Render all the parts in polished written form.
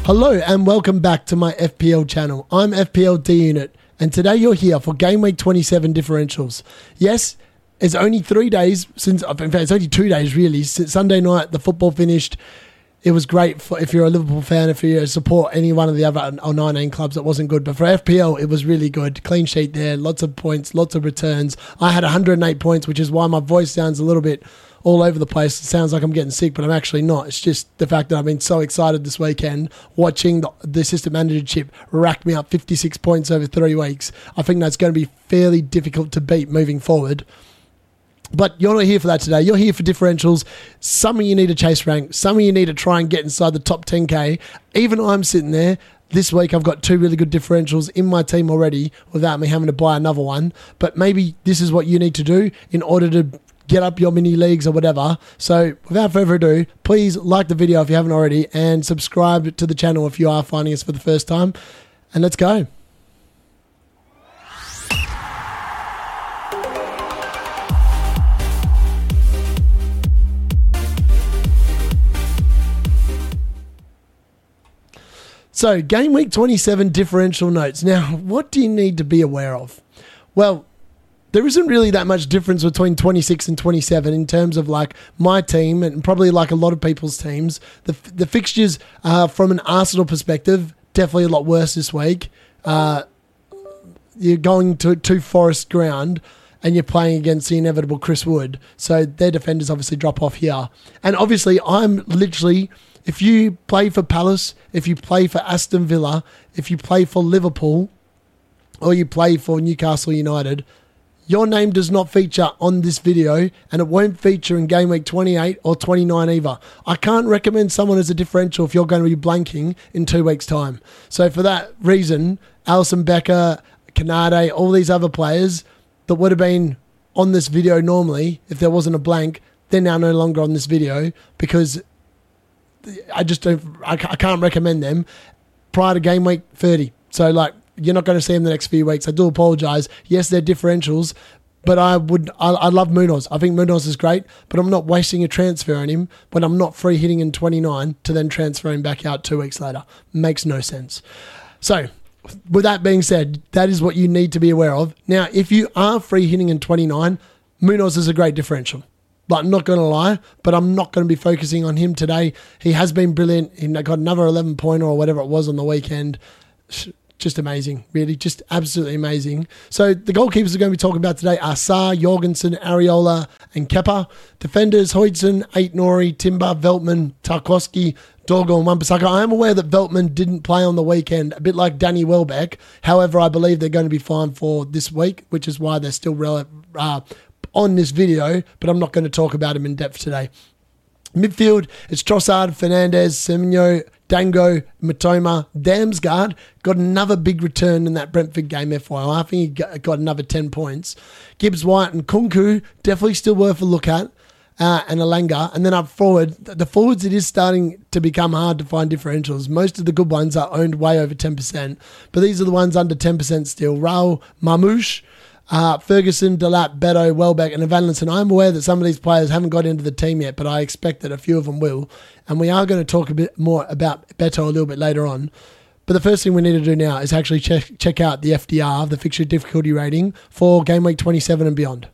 Hello and welcome back to my FPL channel. I'm FPL D Unit and today you're here for Game Week 27 differentials. Yes, it's only 3 days since, in fact it's only 2 days really, since Sunday night the football finished. It was great for if you're a Liverpool fan, if you support any one of the other 19 clubs, it wasn't good. But for FPL, it was really good. Clean sheet there, lots of points, lots of returns. I had 108 points, which is why my voice sounds a little bit all over the place. It sounds like I'm getting sick, but I'm actually not. It's just the fact that I've been so excited this weekend watching the assistant manager chip rack me up 56 points over 3 weeks. I think that's going to be fairly difficult to beat moving forward. But you're not here for that today. You're here for differentials. Some of you need to chase rank. Some of you need to try and get inside the top 10K. Even I'm sitting there. This week I've got 2 really good differentials in my team already without me having to buy another one. But maybe this is what you need to do in order to get up your mini leagues or whatever. So without further ado, please like the video if you haven't already and subscribe to the channel if you are finding us for the first time. And let's go. So, Game Week 27 differential notes. Now, what do you need to be aware of? Well, there isn't really that much difference between 26 and 27 in terms of like my team and probably like a lot of people's teams. The fixtures from an Arsenal perspective, definitely a lot worse this week. You're going to Forest ground and you're playing against the inevitable Chris Wood. So their defenders obviously drop off here. And obviously I'm literally... If you play for Palace, if you play for Aston Villa, if you play for Liverpool, or you play for Newcastle United, your name does not feature on this video and it won't feature in Game Week 28 or 29 either. I can't recommend someone as a differential if you're going to be blanking in 2 weeks' time. So for that reason, Alisson Becker, Canade, all these other players that would have been on this video normally, if there wasn't a blank, they're now no longer on this video because... I can't recommend them prior to Game Week 30. So, like, you're not going to see them the next few weeks. I do apologise. Yes, they're differentials, but I love Munoz. I think Munoz is great, but I'm not wasting a transfer on him when I'm not free hitting in 29 to then transfer him back out 2 weeks later. Makes no sense. So, with that being said, that is what you need to be aware of. Now, if you are free hitting in 29, Munoz is a great differential. But I'm not going to lie, but I'm not going to be focusing on him today. He has been brilliant. He got another 11-pointer or whatever it was on the weekend. Just amazing, really. Just absolutely amazing. So the goalkeepers we're going to be talking about today are Sarr, Jorgensen, Areola and Kepa. Defenders, Huijsen, Aït-Nouri, Timber, Veltman, Tarkowski, Dorgo and Wan-Bissaka. I am aware that Veltman didn't play on the weekend, a bit like Danny Welbeck. However, I believe they're going to be fine for this week, which is why they're still on this video, but I'm not going to talk about him in depth today. Midfield, it's Trossard, Fernandes, Semenyo, Dango, Matoma, Damsgaard got another big return in that Brentford game, FYI. I think he got another 10 points. Gibbs White and Kunku, definitely still worth a look at, and Alanga. And then up forward, the forwards, it is starting to become hard to find differentials. Most of the good ones are owned way over 10%, but these are the ones under 10% still. Raul, Marmouche, Ferguson, Delap, Beto, Welbeck and Evangelisson. I'm aware that some of these players haven't got into the team yet, but I expect that a few of them will. And we are going to talk a bit more about Beto a little bit later on. But the first thing we need to do now is actually check out the FDR, the fixture difficulty rating, for Game Week 27 and beyond.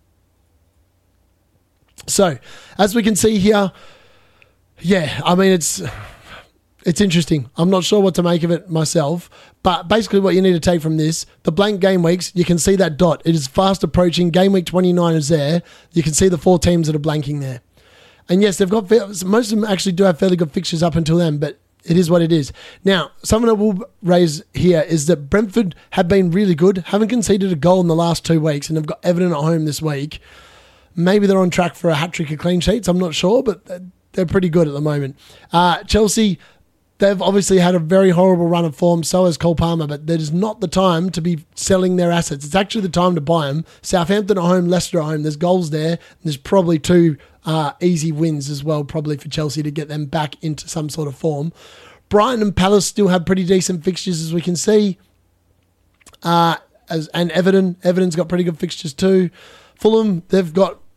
So, as we can see here, yeah, I mean, it's interesting. I'm not sure what to make of it myself, but basically what you need to take from this, the blank game weeks, you can see that dot. It is fast approaching. Game week 29 is there. You can see the 4 teams that are blanking there. And yes, they've got, most of them actually do have fairly good fixtures up until then, but it is what it is. Now, something I will raise here is that Brentford have been really good, haven't conceded a goal in the last 2 weeks, and they've got Everton at home this week. Maybe they're on track for a hat-trick of clean sheets, I'm not sure, but they're pretty good at the moment. Chelsea... They've obviously had a very horrible run of form, so has Cole Palmer, but that is not the time to be selling their assets. It's actually the time to buy them. Southampton at home, Leicester at home. There's goals there. And there's probably 2 easy wins as well, probably for Chelsea to get them back into some sort of form. Brighton and Palace still have pretty decent fixtures, as we can see. And Everton's got pretty good fixtures too. Fulham, they've got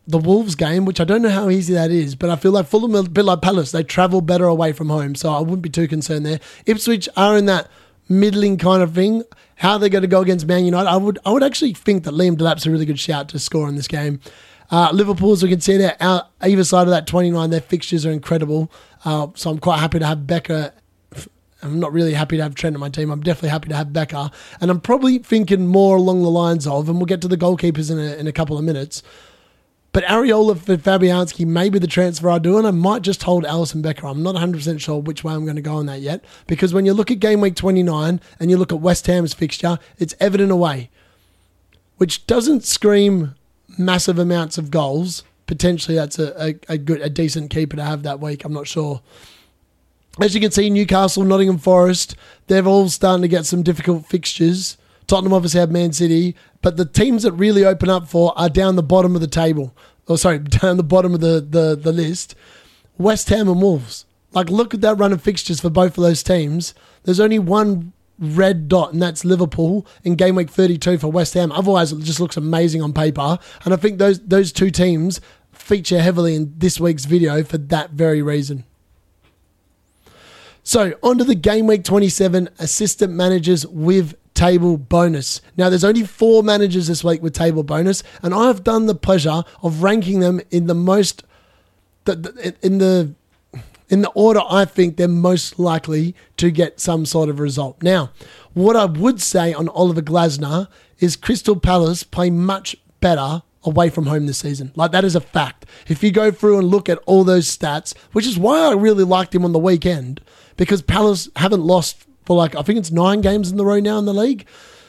the Wolves game, which I don't know how easy that is, but I feel like Fulham, a bit like Palace, they travel better away from home, so I wouldn't be too concerned there. Ipswich are in that middling kind of thing. How they're going to go against Man United, I would actually think that Liam Delap's a really good shout to score in this game. Liverpool, as we can see there, out either side of that 29, their fixtures are incredible. So I'm quite happy to have Becker. I'm not really happy to have Trent on my team. I'm definitely happy to have Becker. And I'm probably thinking more along the lines of, and we'll get to the goalkeepers in a couple of minutes, but Areola for Fabianski may be the transfer I do, and I might just hold Alisson Becker. I'm not 100% sure which way I'm going to go on that yet, because when you look at game week 29 and you look at West Ham's fixture, it's Everton away, which doesn't scream massive amounts of goals. Potentially that's a decent keeper to have that week. I'm not sure. As you can see, Newcastle, Nottingham Forest, they're all starting to get some difficult fixtures. Tottenham obviously have Man City, but the teams that really open up for are down the bottom of the table. Down the bottom of the list. West Ham and Wolves. Like, look at that run of fixtures for both of those teams. There's only one red dot, and that's Liverpool in game week 32 for West Ham. Otherwise, it just looks amazing on paper. And I think those two teams feature heavily in this week's video for that very reason. So, on to the game week 27 assistant managers with table bonus. Now, there's only 4 managers this week with table bonus, and I've done the pleasure of ranking them in the most, in the order I think they're most likely to get some sort of result. Now, what I would say on Oliver Glasner is Crystal Palace play much better away from home this season. Like, that is a fact. If you go through and look at all those stats, which is why I really liked him on the weekend, because Palace haven't lost for I think it's 9 games in the row now in the league.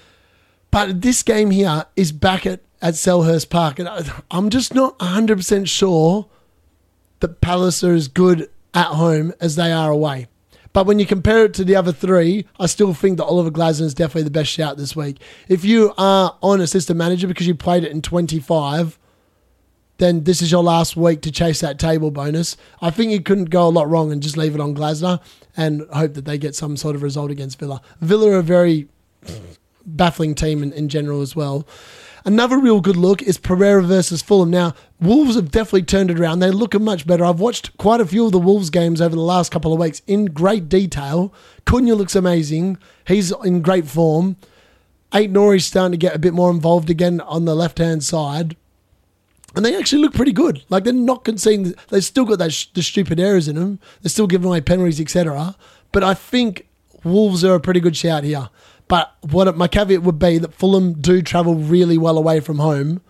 But this game here is back at Selhurst Park. And I'm just not 100% sure that Palace are as good at home as they are away. But when you compare it to the other 3, I still think that Oliver Glasner is definitely the best shout this week. If you are on assistant manager because you played it in 25, then this is your last week to chase that table bonus. I think you couldn't go a lot wrong and just leave it on Glasner and hope that they get some sort of result against Villa. Villa are a very baffling team in general as well. Another real good look is Pereira versus Fulham. Now, Wolves have definitely turned it around. They look much better. I've watched quite a few of the Wolves games over the last couple of weeks in great detail. Cunha looks amazing. He's in great form. Ait-Nouri's starting to get a bit more involved again on the left-hand side. And they actually look pretty good. Like, they're not conceding. They've still got the stupid errors in them. They're still giving away penalties, etc. But I think Wolves are a pretty good shout here. But my caveat would be that Fulham do travel really well away from home.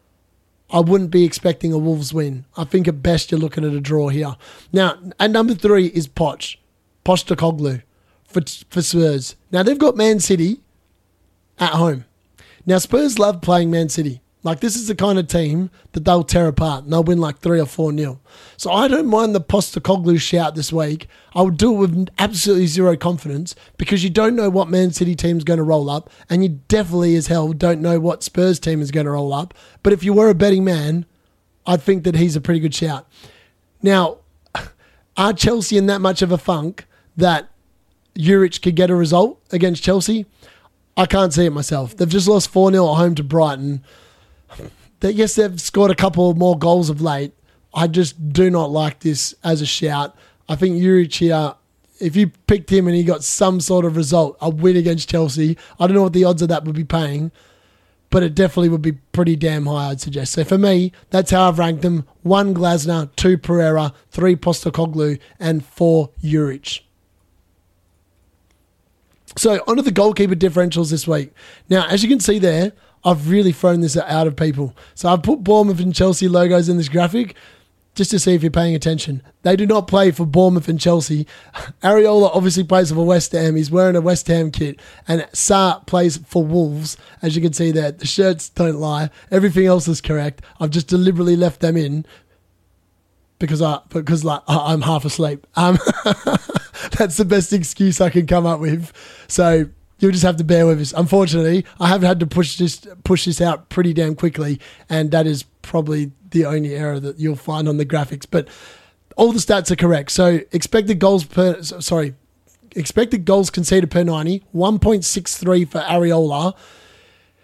I wouldn't be expecting a Wolves win. I think at best you're looking at a draw here. Now, at number 3 is Postecoglou for Spurs. Now, they've got Man City at home. Now, Spurs love playing Man City. Like, this is the kind of team that they'll tear apart and they'll win like 3 or 4-0. So I don't mind the Postecoglou shout this week. I would do it with absolutely zero confidence because you don't know what Man City team's going to roll up, and you definitely as hell don't know what Spurs team is going to roll up. But if you were a betting man, I think that he's a pretty good shout. Now, are Chelsea in that much of a funk that Juric could get a result against Chelsea? I can't see it myself. They've just lost 4-0 at home to Brighton. Yes, they've scored a couple more goals of late. I just do not like this as a shout. I think Juric here, if you picked him and he got some sort of result, a win against Chelsea, I don't know what the odds of that would be paying, but it definitely would be pretty damn high, I'd suggest. So for me, that's how I've ranked them. 1 Glasner, 2 Pereira, 3 Postecoglou, and 4 Juric. So onto the goalkeeper differentials this week. Now, as you can see there, I've really thrown this out of people. So I've put Bournemouth and Chelsea logos in this graphic just to see if you're paying attention. They do not play for Bournemouth and Chelsea. Areola obviously plays for West Ham. He's wearing a West Ham kit. And Sarr plays for Wolves. As you can see there, the shirts don't lie. Everything else is correct. I've just deliberately left them in because I'm half asleep. That's the best excuse I can come up with. So you'll just have to bear with us. Unfortunately, I have had to push this out pretty damn quickly, and that is probably the only error that you'll find on the graphics. But all the stats are correct. So expected goals conceded per 90, 1.63 for Areola.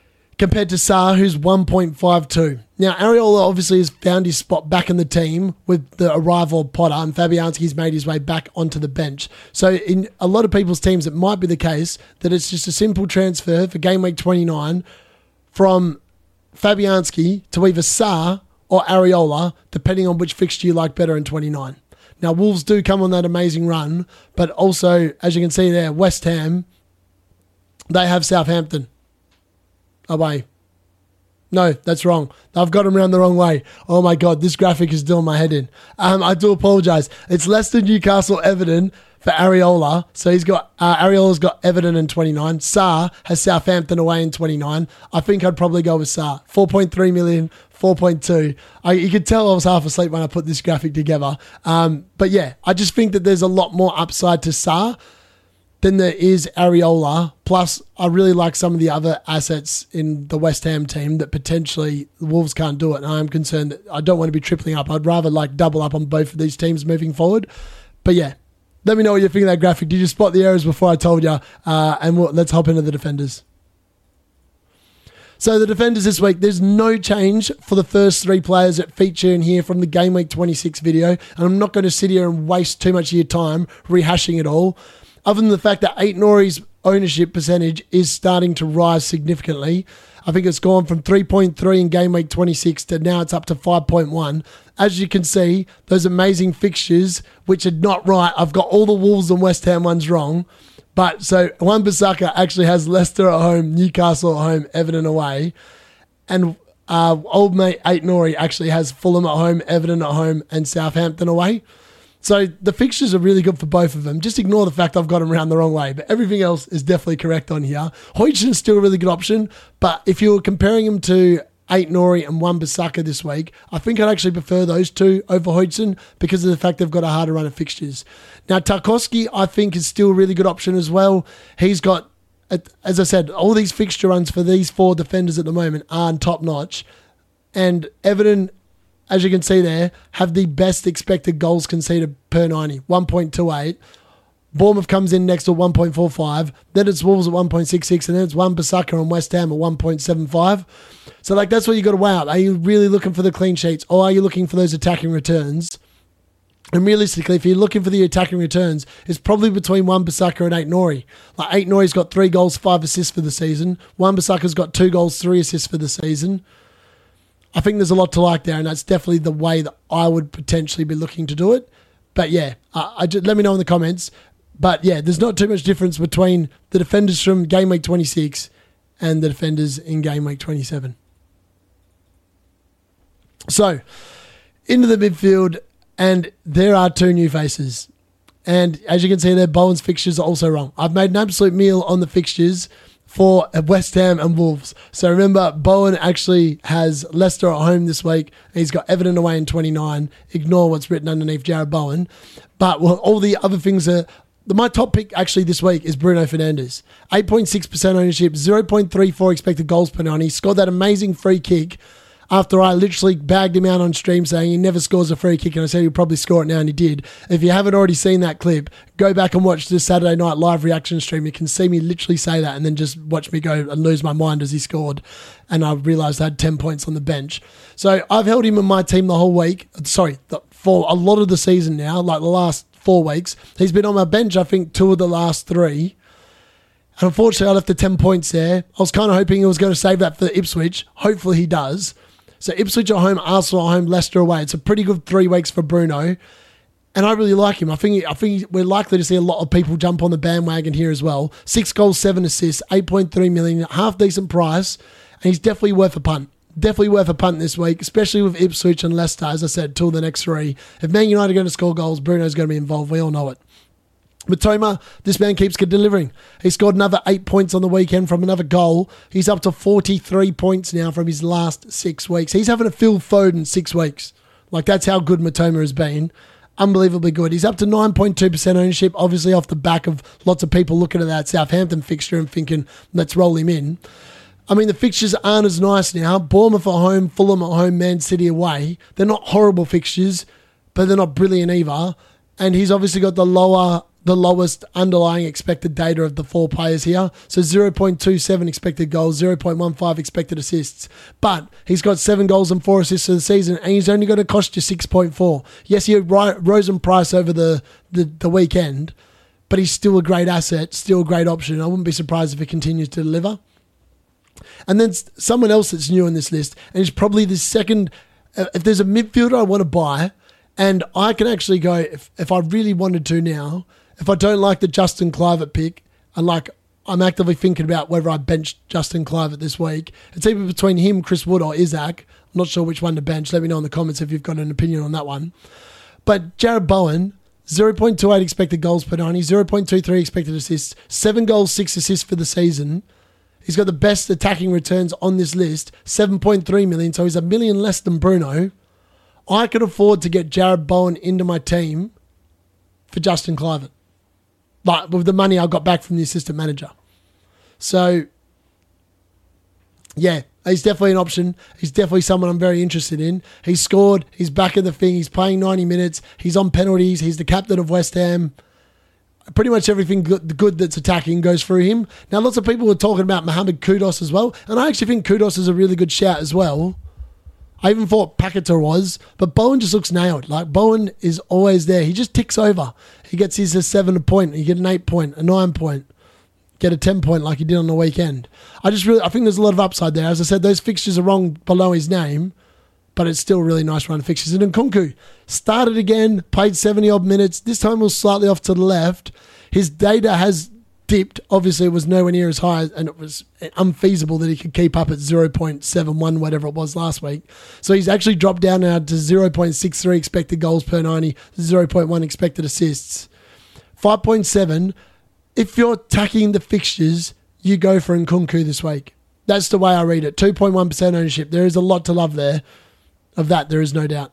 compared to Sarr, who's 1.52. Now, Areola obviously has found his spot back in the team with the arrival of Potter, and Fabianski's made his way back onto the bench. So in a lot of people's teams, it might be the case that it's just a simple transfer for game week 29 from Fabianski to either Sarr or Areola, depending on which fixture you like better in 29. Now, Wolves do come on that amazing run, but also, as you can see there, West Ham, they have Southampton away. No, that's wrong. I've got them around the wrong way. Oh my God, this graphic is doing my head in. I do apologise. It's Leicester, Newcastle, Everton for Areola. So he's got, Areola's got Everton in 29. Sarr has Southampton away in 29. I think I'd probably go with Sarr. 4.3 million, 4.2. You could tell I was half asleep when I put this graphic together. But yeah, I just think that there's a lot more upside to Sarr than there is Areola. Plus, I really like some of the other assets in the West Ham team that potentially the Wolves can't do it. And I'm concerned that I don't want to be tripling up. I'd rather like double up on both of these teams moving forward. But yeah, let me know what you think of that graphic. Did you spot the errors before I told you? Let's hop into the defenders. So the defenders this week, there's no change for the first three players that feature in here from the Game Week 26 video. And I'm not going to sit here and waste too much of your time rehashing it all. Other than the fact that Aït-Nouri's ownership percentage is starting to rise significantly. I think it's gone from 3.3 in game week 26 to now it's up to 5.1. As you can see, those amazing fixtures, which are not right. I've got all the Wolves and West Ham ones wrong. But so Wan-Bissaka actually has Leicester at home, Newcastle at home, Everton away. And old mate Aït-Nouri actually has Fulham at home, Everton at home, and Southampton away. So the fixtures are really good for both of them. Just ignore the fact I've got them around the wrong way. But everything else is definitely correct on here. Hodgson's still a really good option. But if you were comparing him to Aït-Nouri and Wan-Bissaka this week, I think I'd actually prefer those two over Hodgson because of the fact they've got a harder run of fixtures. Now, Tarkowski, I think, is still a really good option as well. He's got, as I said, all these fixture runs for these four defenders at the moment are top-notch. And Everton, as you can see there, have the best expected goals conceded per 90, 1.28. Bournemouth comes in next to 1.45. Then it's Wolves at 1.66, and then it's Wan-Bissaka and West Ham at 1.75. So, that's what you got to weigh out. Are you really looking for the clean sheets, or are you looking for those attacking returns? And realistically, if you're looking for the attacking returns, it's probably between Wan-Bissaka and Aït-Nouri. Aït-Nouri's got 3 goals, 5 assists for the season. Wan-Bissaka's got 2 goals, 3 assists for the season. I think there's a lot to like there, and that's definitely the way that I would potentially be looking to do it. But yeah, let me know in the comments. But yeah, there's not too much difference between the defenders from Game Week 26 and the defenders in Game Week 27. So, into the midfield, and there are 2 new faces. And as you can see there, Bowen's fixtures are also wrong. I've made an absolute meal on the fixtures for West Ham and Wolves. So remember, Bowen actually has Leicester at home this week. He's got Everton away in 29. Ignore what's written underneath Jared Bowen. But all the other things are... My top pick actually this week is Bruno Fernandes. 8.6% ownership, 0.34 expected goals per 90. He scored that amazing free kick after I literally bagged him out on stream saying he never scores a free kick, and I said he'll probably score it now, and he did. If you haven't already seen that clip, go back and watch this Saturday night live reaction stream. You can see me literally say that and then just watch me go and lose my mind as he scored. And I realised I had 10 points on the bench. So I've held him in my team the whole week. For a lot of the season now, like the last 4 weeks. He's been on my bench, I think, 2 of the last 3. And unfortunately, I left the 10 points there. I was kind of hoping he was going to save that for Ipswich. Hopefully he does. So Ipswich at home, Arsenal at home, Leicester away. It's a pretty good 3 weeks for Bruno. And I really like him. I think we're likely to see a lot of people jump on the bandwagon here as well. 6 goals, 7 assists, 8.3 million, half decent price. And he's definitely worth a punt. Definitely worth a punt this week, especially with Ipswich and Leicester, as I said, till the next 3. If Man United are going to score goals, Bruno's going to be involved. We all know it. Mitoma, this man keeps delivering. He scored another 8 points on the weekend from another goal. He's up to 43 points now from his last 6 weeks. He's having a Phil Foden 6 weeks. That's how good Mitoma has been. Unbelievably good. He's up to 9.2% ownership, obviously off the back of lots of people looking at that Southampton fixture and thinking, let's roll him in. I mean, the fixtures aren't as nice now. Bournemouth at home, Fulham at home, Man City away. They're not horrible fixtures, but they're not brilliant either. And he's obviously got the lower the lowest underlying expected data of the 4 players here. So 0.27 expected goals, 0.15 expected assists. But he's got 7 goals and 4 assists for the season, and he's only going to cost you 6.4. Yes, he rose in price over the weekend, but he's still a great asset, still a great option. I wouldn't be surprised if he continues to deliver. And then someone else that's new on this list, and he's probably the second, if there's a midfielder I want to buy, and I can actually go, if I really wanted to now, if I don't like the Justin Kluivert pick, and I'm actively thinking about whether I bench Justin Kluivert this week, it's either between him, Chris Wood, or Isaac. I'm not sure which one to bench. Let me know in the comments if you've got an opinion on that one. But Jared Bowen, 0.28 expected goals per 90, 0.23 expected assists, 7 goals, 6 assists for the season. He's got the best attacking returns on this list, 7.3 million, so he's $1 million less than Bruno. I could afford to get Jared Bowen into my team for Justin Kluivert, with the money I got back from the assistant manager. So, yeah, he's definitely an option. He's definitely someone I'm very interested in. He's scored. He's back in the thing. He's playing 90 minutes. He's on penalties. He's the captain of West Ham. Pretty much everything good that's attacking goes through him. Now, lots of people were talking about Mohamed Kudus as well, and I actually think Kudus is a really good shout as well. I even thought Paquetá was, but Bowen just looks nailed. Bowen is always there. He just ticks over. He gets his 7 point. You get an 8 point, a 9 point, get a 10 point like he did on the weekend. I think there's a lot of upside there. As I said, those fixtures are wrong below his name, but it's still a really nice run of fixtures. And Nkunku started again, played 70-odd minutes. This time was slightly off to the left. His data has dipped. Obviously, it was nowhere near as high, and it was unfeasible that he could keep up at 0.71, whatever it was last week. So he's actually dropped down now to 0.63 expected goals per 90, 0.1 expected assists. 5.7, if you're tacking the fixtures, you go for Nkunku this week. That's the way I read it. 2.1% ownership. There is a lot to love there. Of that, there is no doubt.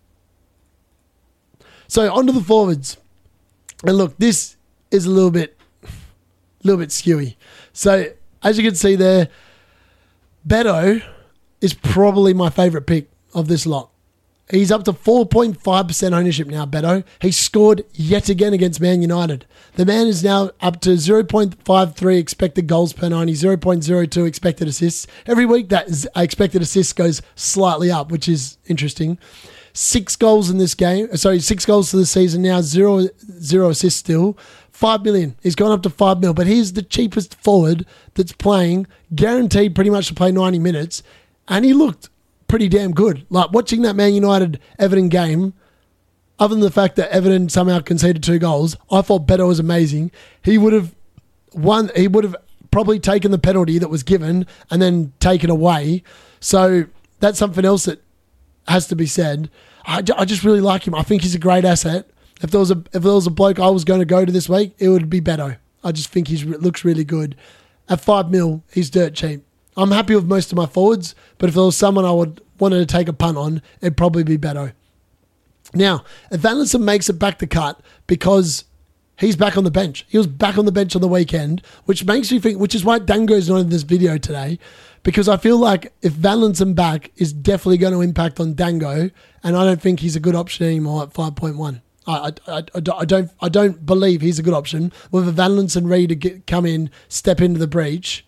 So, onto the forwards. And look, this is a little bit skewy. So, as you can see there, Beto is probably my favourite pick of this lot. He's up to 4.5% ownership now, Beto. He scored yet again against Man United. The man is now up to 0.53 expected goals per 90, 0.02 expected assists. Every week that expected assist goes slightly up, which is interesting. 6 goals in this game. 6 goals for the season now, 0 assists still. 5 million. He's gone up to 5 mil, but he's the cheapest forward that's playing, guaranteed pretty much to play 90 minutes, and he looked pretty damn good. Watching that Man United Everton game, other than the fact that Everton somehow conceded 2 goals, I thought Beto was amazing. He would have probably taken the penalty that was given and then taken away. So that's something else that has to be said. I just really like him. I think he's a great asset. If there was a bloke I was going to go to this week, it would be Beto. I just think he looks really good. At 5 mil, he's dirt cheap. I'm happy with most of my forwards, but if there was someone I wanted to take a punt on, it'd probably be Beto. Now, if Valentin makes it back to cut because he's back on the bench. He was back on the bench on the weekend, which makes me think, which is why Dango's not in this video today, because I feel like if Valentin back is definitely going to impact on Dango, and I don't think he's a good option anymore at 5.1. I don't believe he's a good option. With a Valentin ready to come in, step into the breach.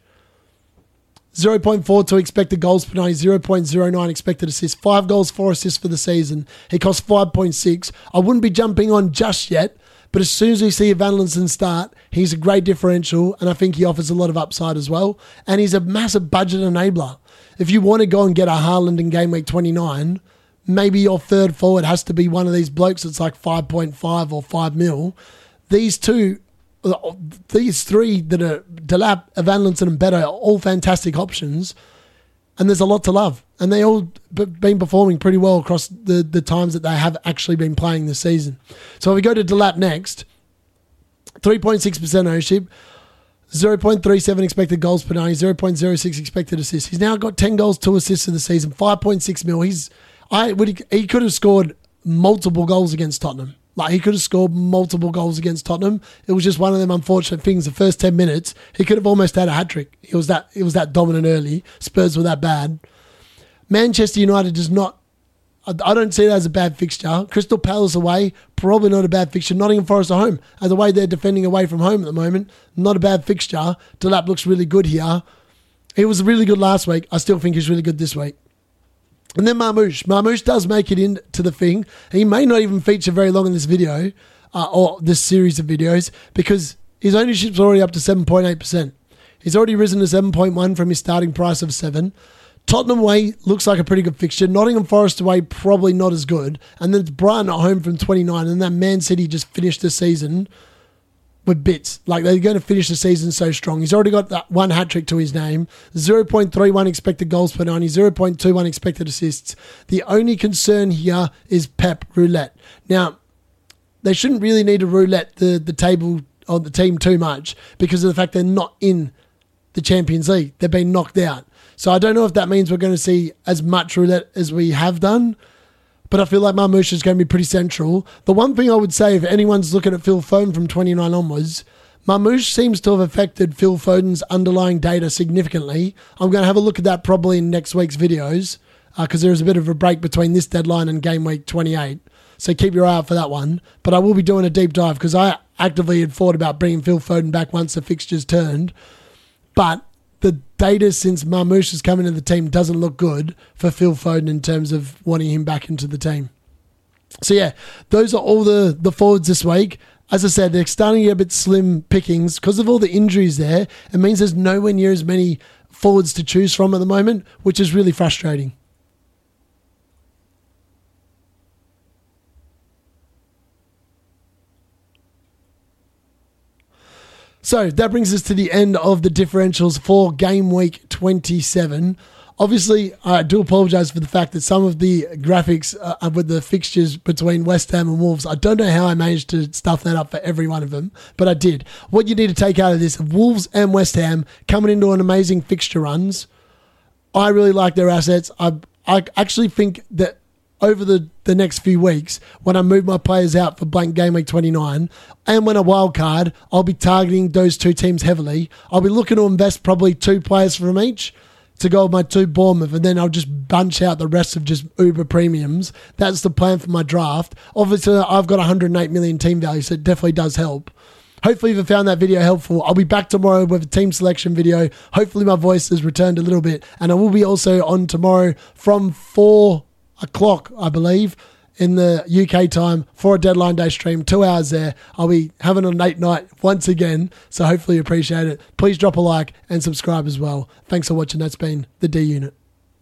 0.42 expected goals per 90, 0.09 expected assists, 5 goals, 4 assists for the season. He costs 5.6. I wouldn't be jumping on just yet, but as soon as we see Valentin start, he's a great differential, and I think he offers a lot of upside as well. And he's a massive budget enabler. If you want to go and get a Haaland in game week 29, maybe your third forward has to be one of these blokes that's like 5.5 or 5 mil. These three that are Delap, Valentin and Beto are all fantastic options, and there's a lot to love. And they all been performing pretty well across the times that they have actually been playing this season. So if we go to Delap next, 3.6% ownership, 0.37 expected goals per 90, 0.06 expected assists. He's now got 10 goals, 2 assists in the season, 5.6 mil. He could have scored multiple goals against Tottenham. He could have scored multiple goals against Tottenham. It was just one of them unfortunate things. The first 10 minutes, he could have almost had a hat-trick. It was that dominant early. Spurs were that bad. Manchester United does not... I don't see it as a bad fixture. Crystal Palace away, probably not a bad fixture. Nottingham Forest at home, and the way they're defending away from home at the moment, not a bad fixture. Delap looks really good here. He was really good last week. I still think he's really good this week. And then Marmoush. Marmoush does make it into the thing. He may not even feature very long in this video, or this series of videos, because his ownership's already up to 7.8%. He's already risen to 7.1 from his starting price of 7. Tottenham away looks like a pretty good fixture. Nottingham Forest away, probably not as good. And then it's Brighton at home from 29. And then Man City just finished the season with bits. Like, they're going to finish the season so strong. He's already got that one hat-trick to his name. 0.31 expected goals per 90. 0.21 expected assists. The only concern here is Pep Roulette. Now, they shouldn't really need to roulette the table on the team too much because of the fact they're not in the Champions League. They've been knocked out. So I don't know if that means we're going to see as much roulette as we have done, but I feel like Marmoush is going to be pretty central. The one thing I would say, if anyone's looking at Phil Foden from 29 onwards, Marmoush seems to have affected Phil Foden's underlying data significantly. I'm going to have a look at that probably in next week's videos because there is a bit of a break between this deadline and game week 28. So keep your eye out for that one. But I will be doing a deep dive because I actively had thought about bringing Phil Foden back once the fixtures turned. But the data since Marmoush has come into the team doesn't look good for Phil Foden in terms of wanting him back into the team. So yeah, those are all the forwards this week. As I said, they're starting to get a bit slim pickings because of all the injuries there. It means there's nowhere near as many forwards to choose from at the moment, which is really frustrating. So that brings us to the end of the differentials for game week 27. Obviously, I do apologise for the fact that some of the graphics with the fixtures between West Ham and Wolves, I don't know how I managed to stuff that up for every one of them, but I did. What you need to take out of this, Wolves and West Ham coming into an amazing fixture runs. I really like their assets. I actually think that over the next few weeks, when I move my players out for blank game week 29, and when a wild card, I'll be targeting those two teams heavily. I'll be looking to invest probably 2 players from each to go with my 2 Bournemouth, and then I'll just bunch out the rest of just uber premiums. That's the plan for my draft. Obviously, I've got 108 million team value, so it definitely does help. Hopefully you've found that video helpful. I'll be back tomorrow with a team selection video. Hopefully my voice has returned a little bit, and I will be also on tomorrow from 4 o'clock, I believe, in the UK time for a deadline day stream, 2 hours there. I'll be having a late night once again, so hopefully you appreciate it. Please drop a like and subscribe as well. Thanks for watching. That's been the D Unit.